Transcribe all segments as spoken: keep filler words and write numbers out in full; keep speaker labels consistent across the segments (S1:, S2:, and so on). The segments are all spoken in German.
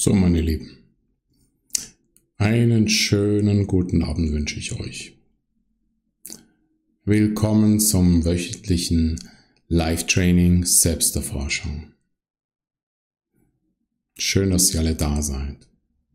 S1: So, meine Lieben, einen schönen guten Abend wünsche ich euch. Willkommen zum wöchentlichen Live-Training Selbsterforschung. Schön, dass ihr alle da seid.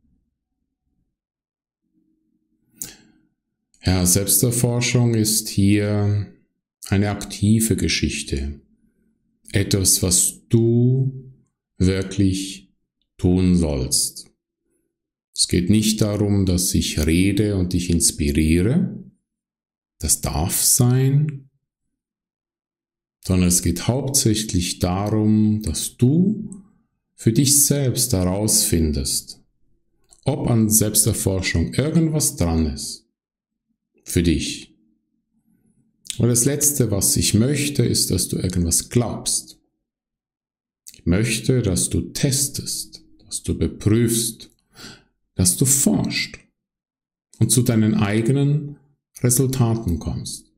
S1: Ja, Selbsterforschung ist hier eine aktive Geschichte. Etwas, was du wirklich tun sollst. Es geht nicht darum, dass ich rede und dich inspiriere. Das darf sein. Sondern es geht hauptsächlich darum, dass du für dich selbst herausfindest, ob an Selbsterforschung irgendwas dran ist. Für dich. Und das Letzte, was ich möchte, ist, dass du irgendwas glaubst. Ich möchte, dass du testest, dass du beprüfst, dass du forschst und zu deinen eigenen Resultaten kommst.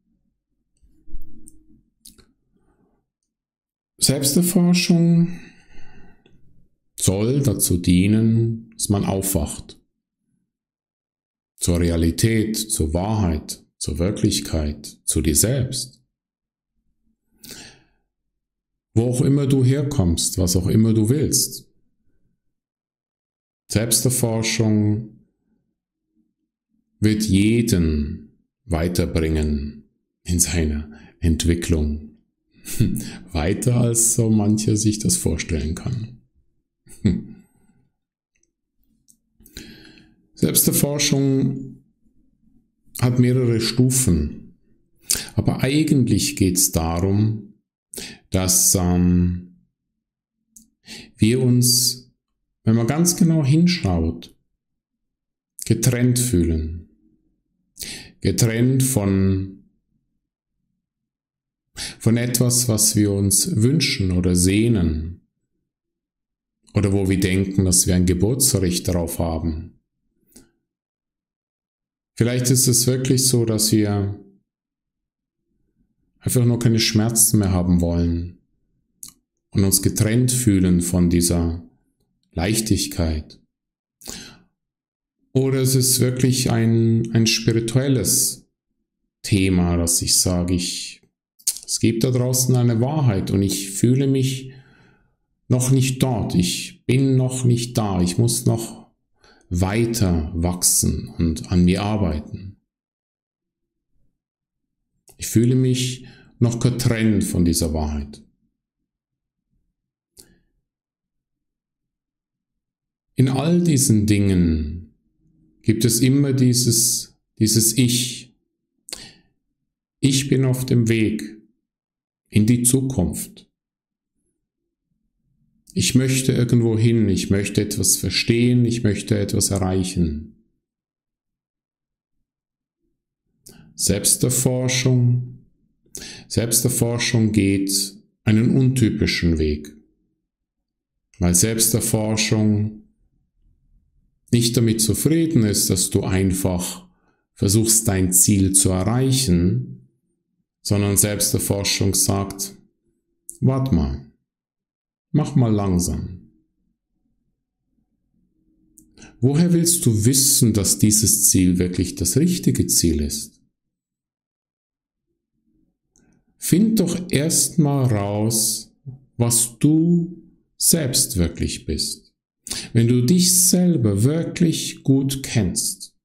S1: Selbsterforschung soll dazu dienen, dass man aufwacht. Zur Realität, zur Wahrheit, zur Wirklichkeit, zu dir selbst. Wo auch immer du herkommst, was auch immer du willst. Selbsterforschung wird jeden weiterbringen in seiner Entwicklung. Weiter als so mancher sich das vorstellen kann. Selbsterforschung hat mehrere Stufen. Aber eigentlich geht es darum, dass ähm, wir uns, wenn man ganz genau hinschaut, getrennt fühlen. Getrennt von, von etwas, was wir uns wünschen oder sehnen. Oder wo wir denken, dass wir ein Geburtsrecht darauf haben. Vielleicht ist es wirklich so, dass wir einfach nur keine Schmerzen mehr haben wollen und uns getrennt fühlen von dieser Leichtigkeit. Oder es ist wirklich ein, ein spirituelles Thema, dass ich sage, ich, es gibt da draußen eine Wahrheit und ich fühle mich noch nicht dort, ich bin noch nicht da, ich muss noch weiter wachsen und an mir arbeiten. Ich fühle mich noch getrennt von dieser Wahrheit. In all diesen Dingen gibt es immer dieses, dieses Ich. Ich bin auf dem Weg in die Zukunft. Ich möchte irgendwo hin, ich möchte etwas verstehen, ich möchte etwas erreichen. Selbsterforschung. Selbsterforschung geht einen untypischen Weg, weil Selbsterforschung nicht damit zufrieden ist, dass du einfach versuchst, dein Ziel zu erreichen, sondern Selbsterforschung sagt, warte mal, mach mal langsam. Woher willst du wissen, dass dieses Ziel wirklich das richtige Ziel ist? Find doch erstmal raus, was du selbst wirklich bist. Wenn du dich selber wirklich gut kennst,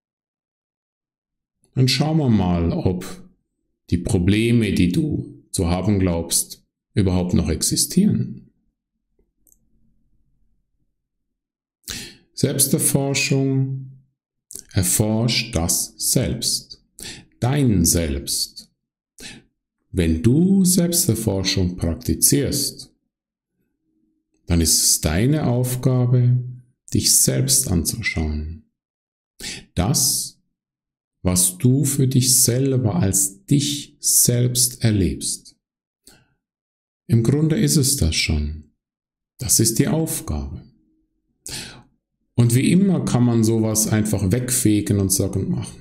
S1: dann schauen wir mal, ob die Probleme, die du zu haben glaubst, überhaupt noch existieren. Selbsterforschung erforscht das Selbst, dein Selbst. Wenn du Selbsterforschung praktizierst, dann ist es deine Aufgabe, dich selbst anzuschauen. Das, was du für dich selber als dich selbst erlebst. Im Grunde ist es das schon. Das ist die Aufgabe. Und wie immer kann man sowas einfach wegfegen und sagen, ach,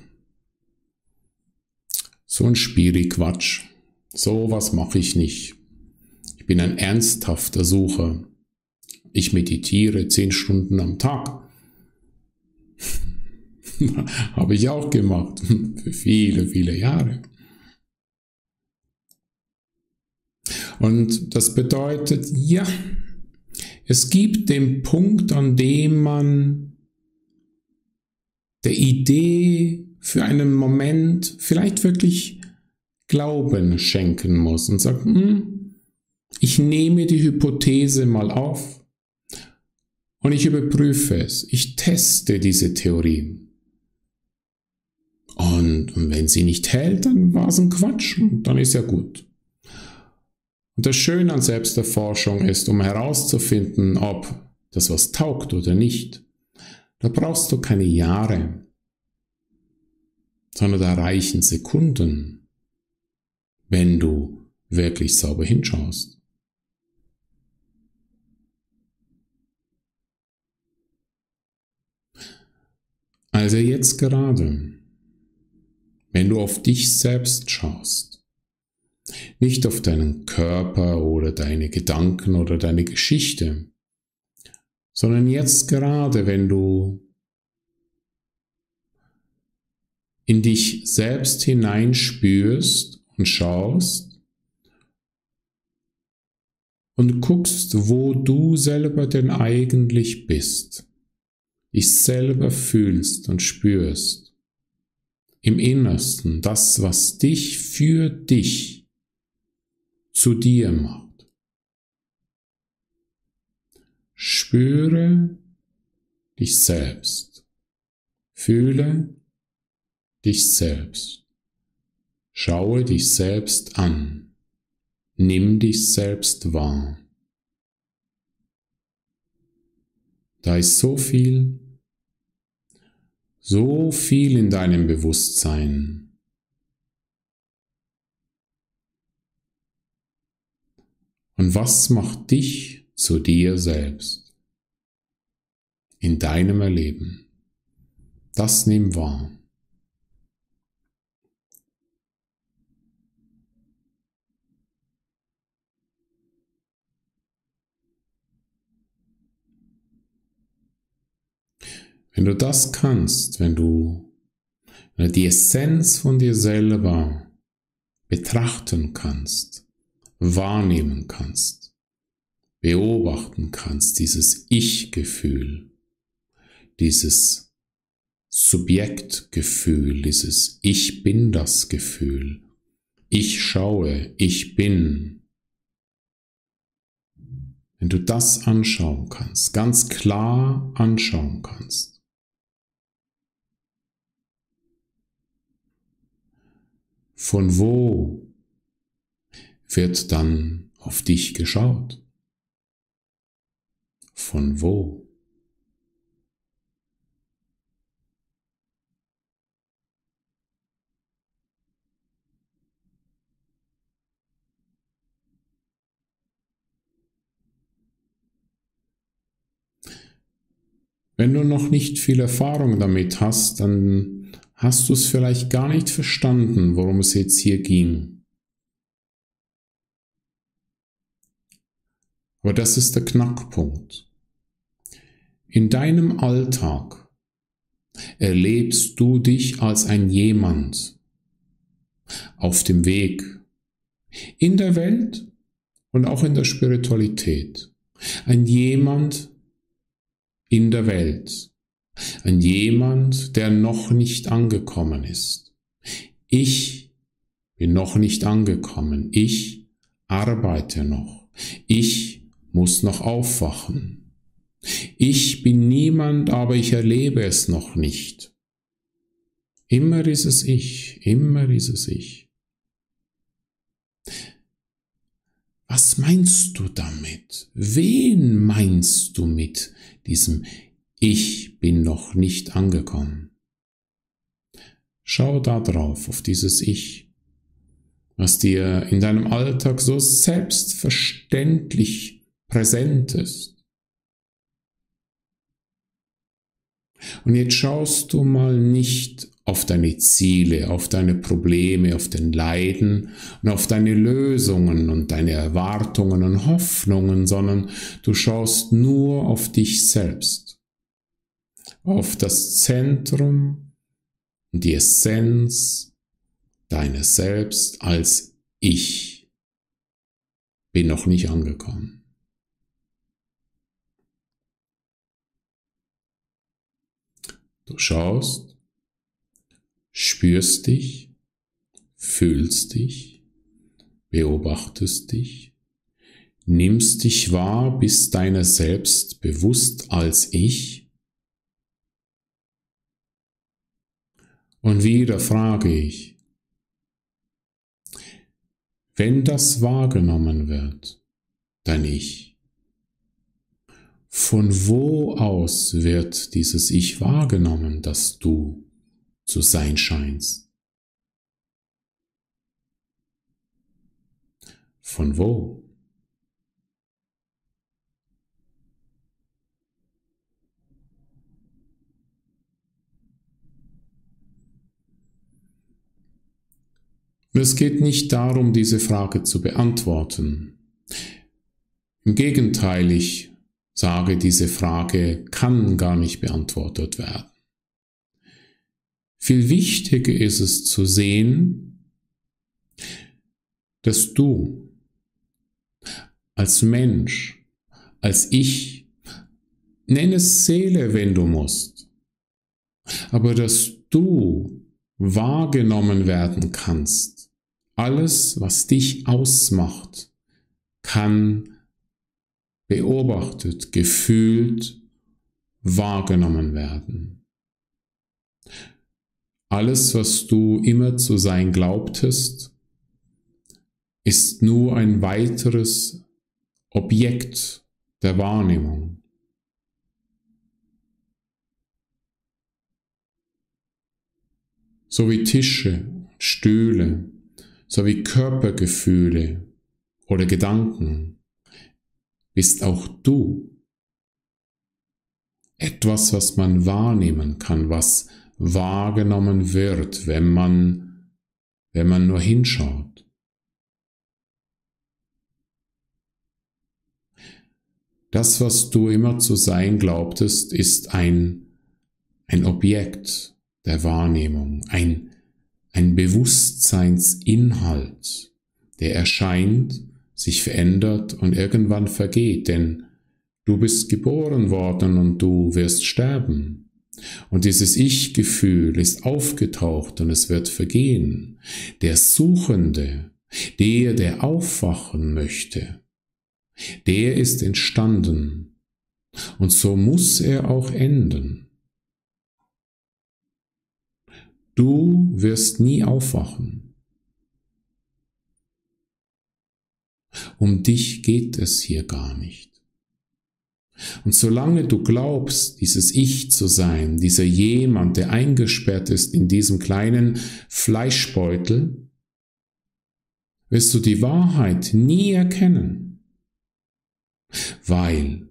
S1: so ein Spiri-Quatsch, sowas mache ich nicht. Ich bin ein ernsthafter Sucher. ich meditiere zehn Stunden am Tag. Habe ich auch gemacht, für viele, viele Jahre. Und das bedeutet, ja, es gibt den Punkt, an dem man der Idee für einen Moment vielleicht wirklich Glauben schenken muss und sagt, hm, ich nehme die Hypothese mal auf und ich überprüfe es. Ich teste diese Theorie. Und, und wenn sie nicht hält, dann war es ein Quatsch und dann ist ja gut. Und das Schöne an Selbsterforschung ist, um herauszufinden, ob das was taugt oder nicht, da brauchst du keine Jahre, sondern da reichen Sekunden, wenn du wirklich sauber hinschaust. Also jetzt gerade, wenn du auf dich selbst schaust, nicht auf deinen Körper oder deine Gedanken oder deine Geschichte, sondern jetzt gerade, wenn du in dich selbst hineinspürst und schaust und guckst, wo du selber denn eigentlich bist, dich selber fühlst und spürst, im Innersten das, was dich für dich zu dir macht. Spüre dich selbst, fühle dich selbst, schaue dich selbst an, nimm dich selbst wahr. Da ist so viel, so viel in deinem Bewusstsein. Und was macht dich zu dir selbst in deinem Erleben? Das nimm wahr. Wenn du das kannst, wenn du die Essenz von dir selber betrachten kannst, wahrnehmen kannst, beobachten kannst, dieses Ich-Gefühl, dieses Subjektgefühl, dieses Ich bin das Gefühl, ich schaue, ich bin. Wenn du das anschauen kannst, ganz klar anschauen kannst, von wo wird dann auf dich geschaut? Von wo? Wenn du noch nicht viel Erfahrung damit hast, dann hast du es vielleicht gar nicht verstanden, worum es jetzt hier ging. Aber das ist der Knackpunkt. In deinem Alltag erlebst du dich als ein Jemand auf dem Weg in der Welt und auch in der Spiritualität. Ein Jemand in der Welt. Ein Jemand, der noch nicht angekommen ist. Ich bin noch nicht angekommen. Ich arbeite noch. Ich muss noch aufwachen. Ich bin niemand, aber ich erlebe es noch nicht. Immer ist es ich, immer ist es ich. Was meinst du damit? Wen meinst du mit diesem Ich bin noch nicht angekommen? Schau da drauf, auf dieses Ich, was dir in deinem Alltag so selbstverständlich präsent ist. Und jetzt schaust du mal nicht auf deine Ziele, auf deine Probleme, auf dein Leiden und auf deine Lösungen und deine Erwartungen und Hoffnungen, sondern du schaust nur auf dich selbst, auf das Zentrum und die Essenz deines Selbst als Ich bin noch nicht angekommen. Du schaust, spürst dich, fühlst dich, beobachtest dich, nimmst dich wahr, bist deiner selbst bewusst als Ich. Und wieder frage ich, wenn das wahrgenommen wird, dein Ich, von wo aus wird dieses Ich wahrgenommen, das du zu sein scheinst? Von wo? Es geht nicht darum, diese Frage zu beantworten. Im Gegenteil, ich sage, diese Frage kann gar nicht beantwortet werden. Viel wichtiger ist es zu sehen, dass du als Mensch, als Ich, nenn es Seele, wenn du musst, aber dass du wahrgenommen werden kannst. Alles, was dich ausmacht, kann beobachtet, gefühlt, wahrgenommen werden. Alles, was du immer zu sein glaubtest, ist nur ein weiteres Objekt der Wahrnehmung. So wie Tische, Stühle, so wie Körpergefühle oder Gedanken, bist auch du etwas, was man wahrnehmen kann, was wahrgenommen wird, wenn man, wenn man nur hinschaut. Das, was du immer zu sein glaubtest, ist ein, ein Objekt der Wahrnehmung, ein, ein Bewusstseinsinhalt, der erscheint, sich verändert und irgendwann vergeht, denn du bist geboren worden und du wirst sterben. Und dieses Ich-Gefühl ist aufgetaucht und es wird vergehen. Der Suchende, der, der aufwachen möchte, der ist entstanden und so muss er auch enden. Du wirst nie aufwachen. Um dich geht es hier gar nicht. Und solange du glaubst, dieses Ich zu sein, dieser jemand, der eingesperrt ist in diesem kleinen Fleischbeutel, wirst du die Wahrheit nie erkennen, weil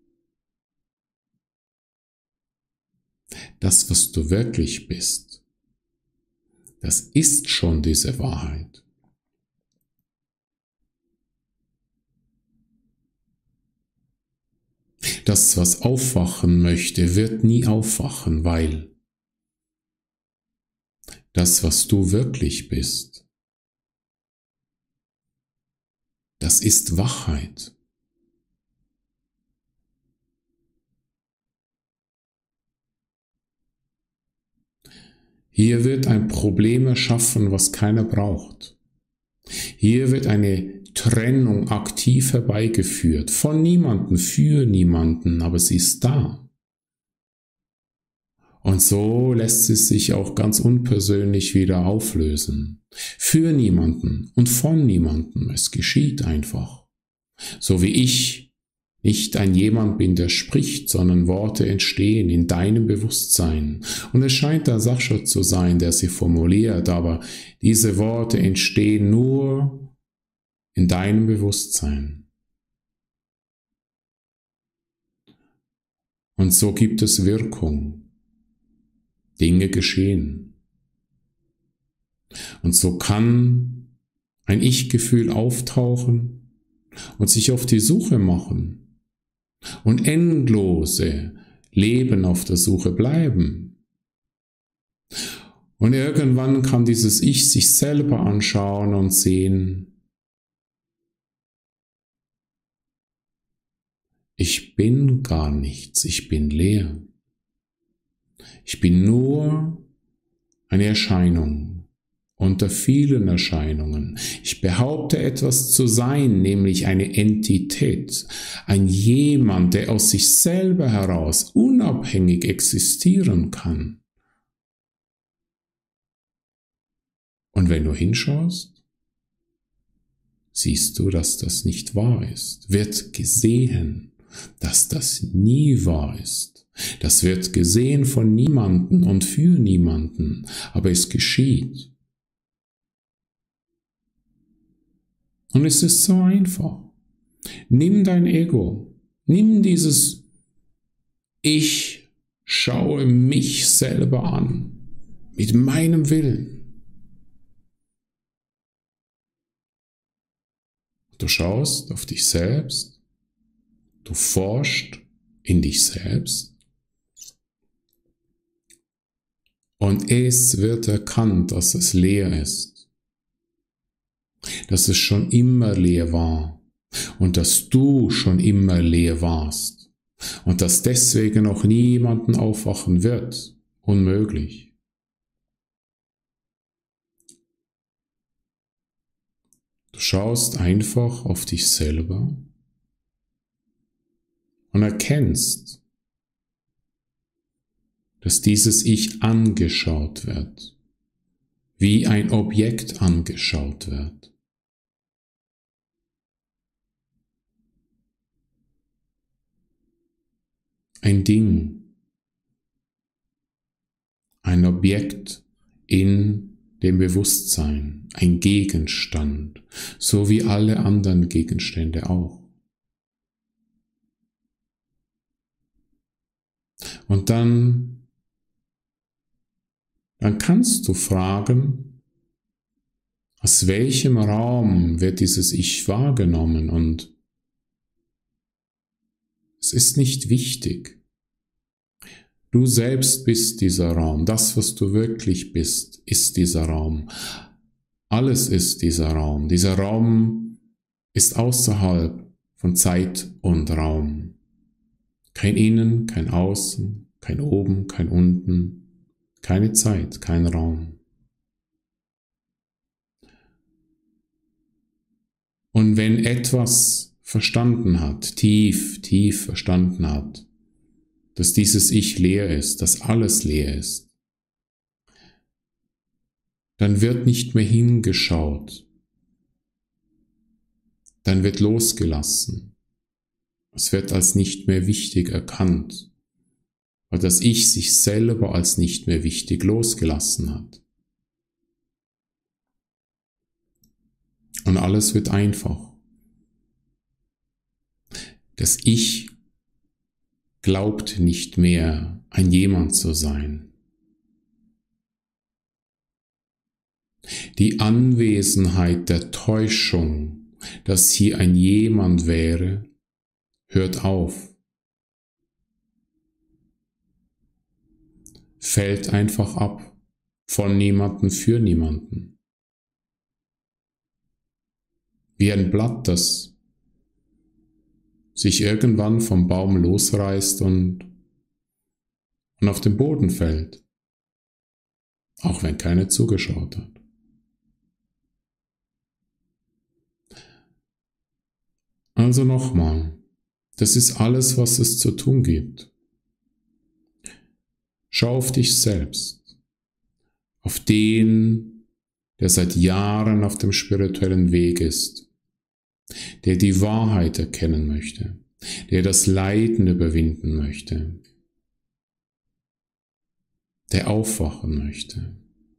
S1: das, was du wirklich bist, das ist schon diese Wahrheit. Das, was aufwachen möchte, wird nie aufwachen, weil das, was du wirklich bist, das ist Wachheit. Hier wird ein Problem erschaffen, was keiner braucht. Hier wird eine Trennung aktiv herbeigeführt, von niemanden, für niemanden, aber sie ist da. Und so lässt sie sich auch ganz unpersönlich wieder auflösen. Für niemanden und von niemanden, es geschieht einfach. So wie ich nicht ein jemand bin, der spricht, sondern Worte entstehen in deinem Bewusstsein. Und es scheint der Sascha zu sein, der sie formuliert, aber diese Worte entstehen nur in deinem Bewusstsein. Und so gibt es Wirkung. Dinge geschehen. Und so kann ein Ich-Gefühl auftauchen und sich auf die Suche machen und endlose Leben auf der Suche bleiben. Und irgendwann kann dieses Ich sich selber anschauen und sehen, ich bin gar nichts, ich bin leer. Ich bin nur eine Erscheinung unter vielen Erscheinungen. Ich behaupte etwas zu sein, nämlich eine Entität, ein Jemand, der aus sich selber heraus unabhängig existieren kann. Und wenn du hinschaust, siehst du, dass das nicht wahr ist. Wird gesehen, dass das nie wahr ist. Das wird gesehen von niemanden und für niemanden, aber es geschieht. Und es ist so einfach. Nimm dein Ego, nimm dieses Ich schaue mich selber an, mit meinem Willen. Du schaust auf dich selbst, du forschst in dich selbst und es wird erkannt, dass es leer ist, dass es schon immer leer war und dass du schon immer leer warst und dass deswegen auch niemanden aufwachen wird. Unmöglich. Du schaust einfach auf dich selber und erkennst, dass dieses Ich angeschaut wird, wie ein Objekt angeschaut wird. Ein Ding, ein Objekt in dem Bewusstsein, ein Gegenstand, so wie alle anderen Gegenstände auch. Und dann, dann kannst du fragen, aus welchem Raum wird dieses Ich wahrgenommen? Und es ist nicht wichtig. Du selbst bist dieser Raum. Das, was du wirklich bist, ist dieser Raum. Alles ist dieser Raum. Dieser Raum ist außerhalb von Zeit und Raum. Kein Innen, kein Außen, kein Oben, kein Unten, keine Zeit, kein Raum. Und wenn etwas verstanden hat, tief, tief verstanden hat, dass dieses Ich leer ist, dass alles leer ist, dann wird nicht mehr hingeschaut, dann wird losgelassen. Es wird als nicht mehr wichtig erkannt, weil das Ich sich selber als nicht mehr wichtig losgelassen hat. Und alles wird einfach. Das Ich glaubt nicht mehr, ein Jemand zu sein. Die Anwesenheit der Täuschung, dass hier ein Jemand wäre, hört auf. Fällt einfach ab, von niemanden für niemanden. Wie ein Blatt, das sich irgendwann vom Baum losreißt und, und auf den Boden fällt, auch wenn keiner zugeschaut hat. Also nochmal, das ist alles, was es zu tun gibt. Schau auf dich selbst, auf den, der seit Jahren auf dem spirituellen Weg ist, der die Wahrheit erkennen möchte, der das Leiden überwinden möchte, der aufwachen möchte.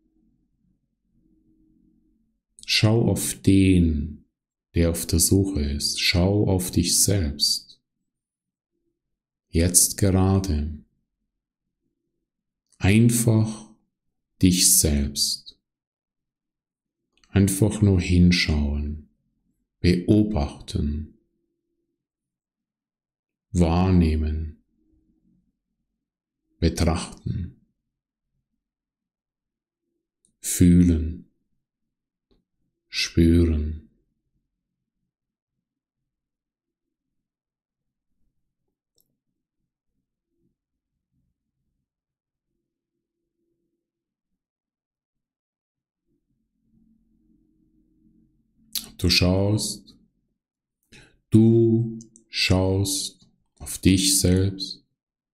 S1: Schau auf den, der auf der Suche ist. Schau auf dich selbst. Jetzt gerade. einfach dich selbst. Einfach nur hinschauen, beobachten, wahrnehmen, betrachten, fühlen, spüren. Du schaust, du schaust auf dich selbst.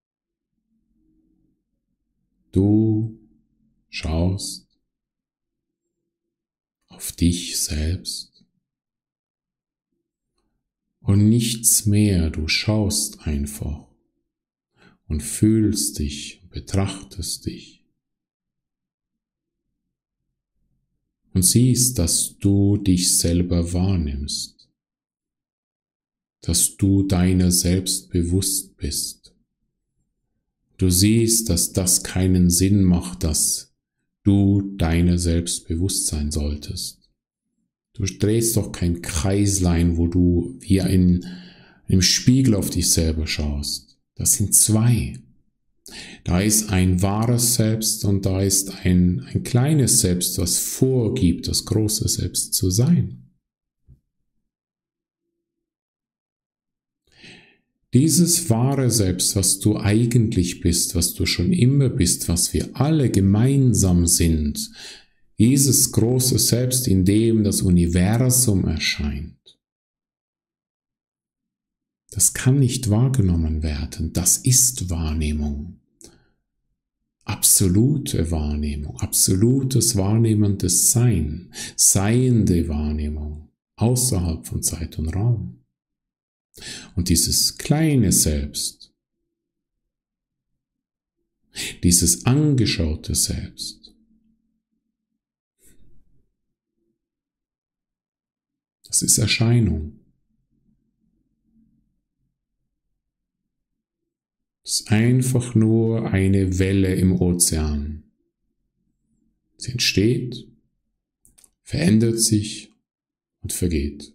S1: Du schaust auf dich selbst. Und nichts mehr, du schaust einfach und fühlst dich, betrachtest dich. Und siehst, dass du dich selber wahrnimmst, dass du deiner selbst bewusst bist. Du siehst, dass das keinen Sinn macht, dass du deiner selbst bewusst sein solltest. Du drehst doch kein Kreislein, wo du wie in einem Spiegel auf dich selber schaust. Das sind zwei. Da ist ein wahres Selbst und da ist ein, ein kleines Selbst, was vorgibt, das große Selbst zu sein. Dieses wahre Selbst, was du eigentlich bist, was du schon immer bist, was wir alle gemeinsam sind, dieses große Selbst, in dem das Universum erscheint, das kann nicht wahrgenommen werden, das ist Wahrnehmung. Absolute Wahrnehmung, absolutes wahrnehmendes Sein, seiende Wahrnehmung, außerhalb von Zeit und Raum. Und dieses kleine Selbst, dieses angeschaute Selbst, das ist Erscheinung. Es ist einfach nur eine Welle im Ozean. Sie entsteht, verändert sich und vergeht.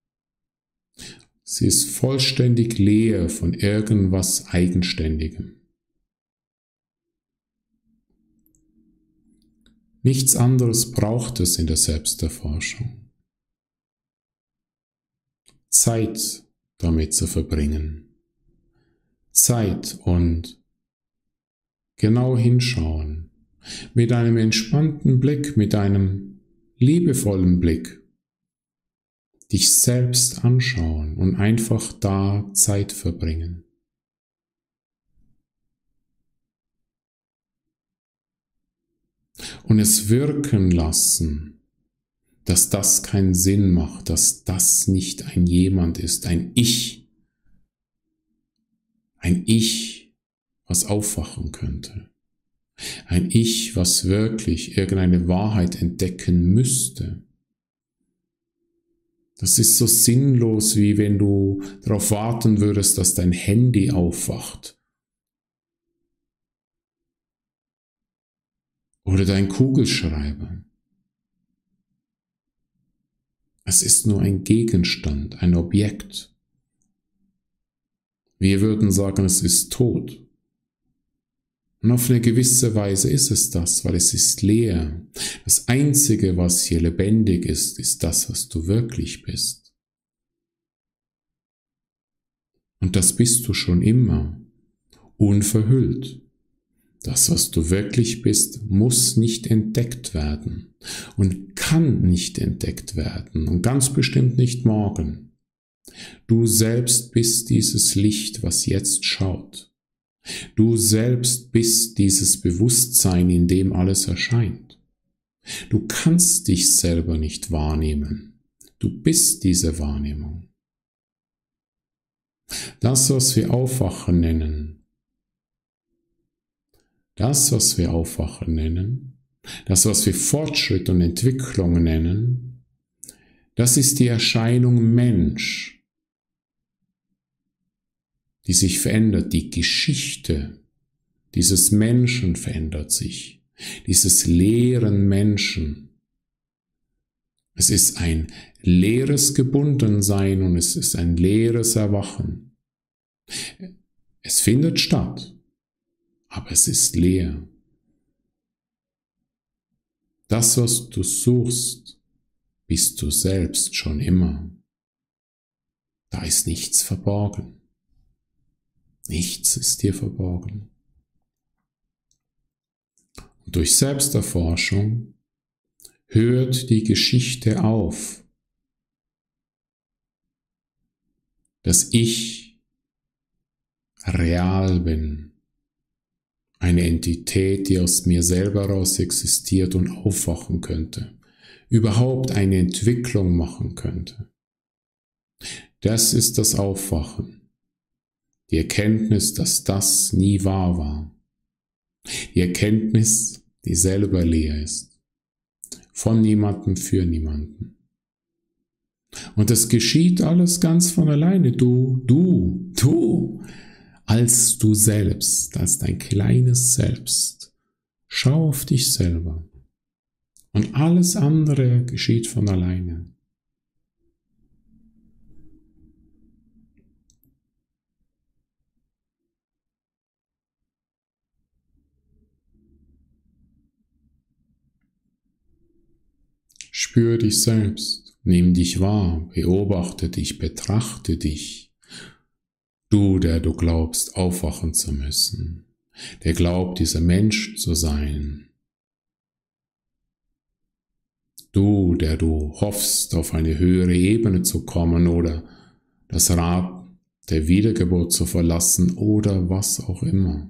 S1: Sie ist vollständig leer von irgendwas Eigenständigem. Nichts anderes braucht es in der Selbsterforschung. Zeit damit zu verbringen. Zeit und genau hinschauen, mit einem entspannten Blick, mit einem liebevollen Blick, dich selbst anschauen und einfach da Zeit verbringen. Und es wirken lassen, dass das keinen Sinn macht, dass das nicht ein Jemand ist, ein Ich, Ein Ich, was aufwachen könnte. Ein Ich, was wirklich irgendeine Wahrheit entdecken müsste. Das ist so sinnlos, wie wenn du darauf warten würdest, dass dein Handy aufwacht. Oder dein Kugelschreiber. Es ist nur ein Gegenstand, ein Objekt. Wir würden sagen, es ist tot. Und auf eine gewisse Weise ist es das, weil es ist leer. Das Einzige, was hier lebendig ist, ist das, was du wirklich bist. Und das bist du schon immer, unverhüllt. Das, was du wirklich bist, muss nicht entdeckt werden und kann nicht entdeckt werden und ganz bestimmt nicht morgen. Du selbst bist dieses Licht, was jetzt schaut. Du selbst bist dieses Bewusstsein, in dem alles erscheint. Du kannst dich selber nicht wahrnehmen. Du bist diese Wahrnehmung. Das, was wir Aufwachen nennen, das, was wir Aufwachen nennen, das, was wir Fortschritt und Entwicklung nennen, das ist die Erscheinung Mensch, die sich verändert, die Geschichte, dieses Menschen verändert sich, dieses leeren Menschen. Es ist ein leeres Gebundensein und es ist ein leeres Erwachen. Es findet statt, aber es ist leer. Das, was du suchst, bist du selbst schon immer. Da ist nichts verborgen. Nichts ist dir verborgen. Und durch Selbsterforschung hört die Geschichte auf, dass ich real bin, eine Entität, die aus mir selber heraus existiert und aufwachen könnte, überhaupt eine Entwicklung machen könnte. Das ist das Aufwachen, die Erkenntnis, dass das nie wahr war, die Erkenntnis, die selber leer ist, von niemandem für niemanden. Und das geschieht alles ganz von alleine, du, du, du, als du selbst, als dein kleines Selbst. Schau auf dich selber. Und alles andere geschieht von alleine. Spür dich selbst, nimm dich wahr, beobachte dich, betrachte dich. Du, der du glaubst, aufwachen zu müssen, der glaubt, dieser Mensch zu sein. Du, der du hoffst, auf eine höhere Ebene zu kommen oder das Rad der Wiedergeburt zu verlassen oder was auch immer.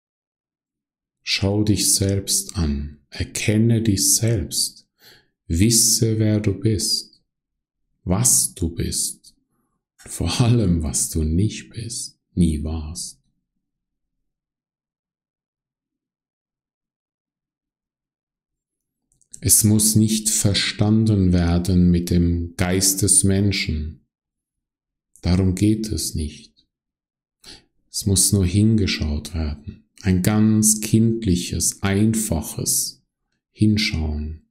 S1: Schau dich selbst an, erkenne dich selbst, wisse, wer du bist, was du bist. Vor allem, was du nicht bist, nie warst. Es muss nicht verstanden werden mit dem Geist des Menschen. Darum geht es nicht. Es muss nur hingeschaut werden. Ein ganz kindliches, einfaches Hinschauen.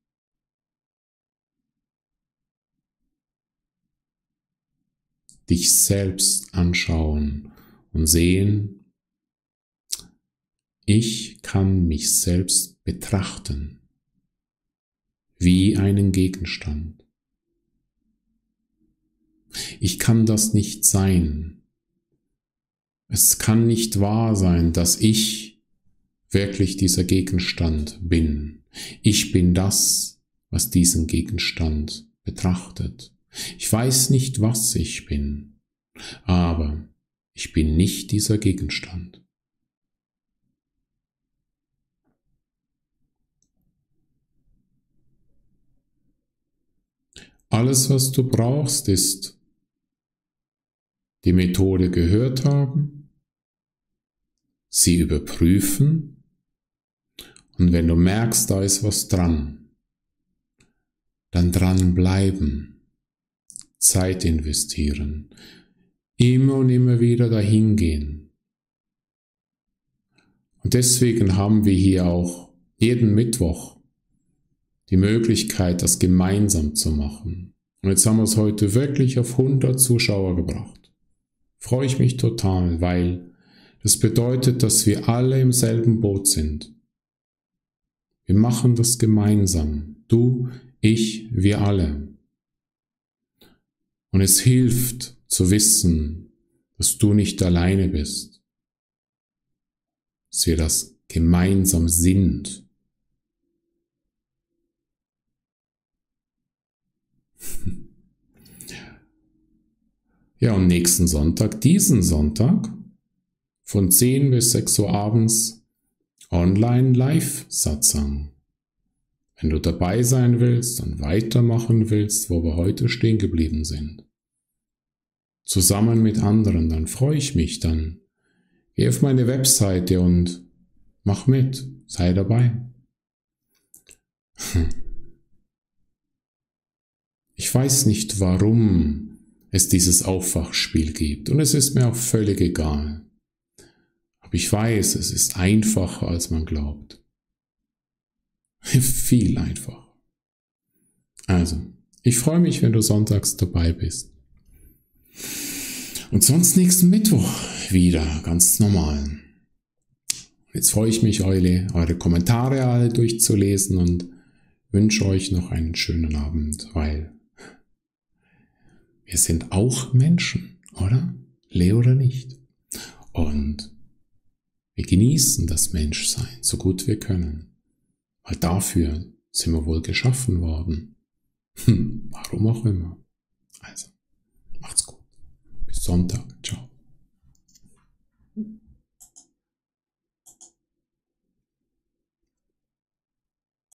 S1: Dich selbst anschauen und sehen, ich kann mich selbst betrachten, wie einen Gegenstand. Ich kann das nicht sein. Es kann nicht wahr sein, dass ich wirklich dieser Gegenstand bin. Ich bin das, was diesen Gegenstand betrachtet. Ich weiß nicht, was ich bin, aber ich bin nicht dieser Gegenstand. Alles, was du brauchst, ist die Methode gehört haben, sie überprüfen und wenn du merkst, da ist was dran, dann dranbleiben. Zeit investieren, immer und immer wieder dahin gehen. Und deswegen haben wir hier auch jeden Mittwoch die Möglichkeit, das gemeinsam zu machen. Und jetzt haben wir es heute wirklich auf hundert Zuschauer gebracht. Freue ich mich total, weil das bedeutet, dass wir alle im selben Boot sind. Wir machen das gemeinsam. Du, ich, wir alle. Und es hilft zu wissen, dass du nicht alleine bist, dass wir das gemeinsam sind. Ja, und nächsten Sonntag, diesen Sonntag, von zehn bis sechs Uhr abends, online Live-Satsang. Wenn du dabei sein willst und weitermachen willst, wo wir heute stehen geblieben sind, zusammen mit anderen, dann freue ich mich, dann geh auf meine Webseite und mach mit, sei dabei. Ich weiß nicht, warum es dieses Aufwachspiel gibt und es ist mir auch völlig egal. Aber ich weiß, es ist einfacher, als man glaubt. Viel einfacher. Also, ich freue mich, wenn du sonntags dabei bist. Und sonst nächsten Mittwoch wieder, ganz normal. Jetzt freue ich mich, eure, eure Kommentare alle durchzulesen und wünsche euch noch einen schönen Abend, weil wir sind auch Menschen, oder? Leo oder nicht? Und wir genießen das Menschsein, so gut wir können. Weil dafür sind wir wohl geschaffen worden. Hm, warum auch immer. Also, macht's gut. Bis Sonntag.